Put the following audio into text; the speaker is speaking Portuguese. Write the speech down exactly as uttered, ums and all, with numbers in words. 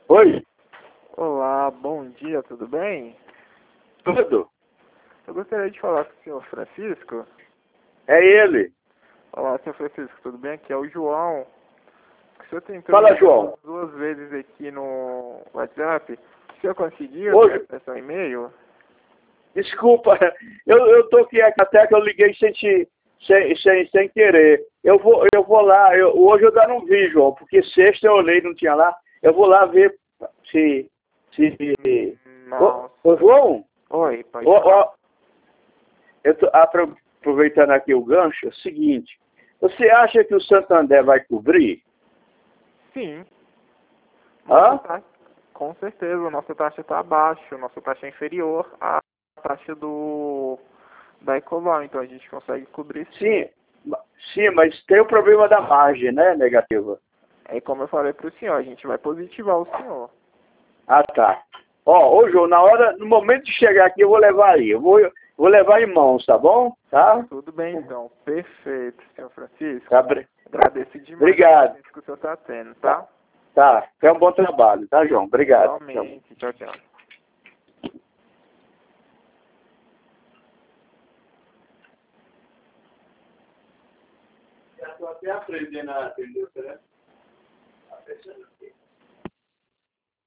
Oi, Olá, bom dia, tudo bem? tudo? Eu gostaria de falar com o senhor Francisco. É ele. Olá, senhor Francisco, tudo bem? Aqui é o João. O senhor tentou me Fala, ligar João. umas duas vezes aqui no WhatsApp. O senhor conseguiu Hoje, ter acesso ao e-mail? desculpa, eu, eu tô aqui até que eu liguei sem, te, sem, sem, sem querer. Eu vou, eu vou lá, eu, hoje eu ainda não vi, João, porque sexta eu olhei, não tinha lá. Eu vou lá ver se... se... Ô, Nossa. ô João, Oi, pode ô, falar. ô, eu tô apro- aproveitando aqui o gancho, é o seguinte, você acha que o Santander vai cobrir? Sim. Hã? Nossa taxa, com certeza, nossa taxa está abaixo, nossa taxa é inferior à taxa do da Ecoval, então a gente consegue cobrir sim. Sim, ma- sim, mas tem o problema da margem, né, negativa? É como eu falei para o senhor, a gente vai positivar o senhor. Ah, tá. Ó, ô João, na hora, no momento de chegar aqui, eu vou levar aí. Eu vou, vou levar em mãos, tá bom? Tá? Tudo bem, então. Perfeito, senhor Francisco. Tá. bri- Agradeço demais a Obrigado. paciência que o senhor está tendo, Tá. tá? Tá. Foi um bom trabalho, tá, João? Obrigado. Tchau. Igualmente. Tchau, tchau. Já estou até aprendendo a atender o telefone.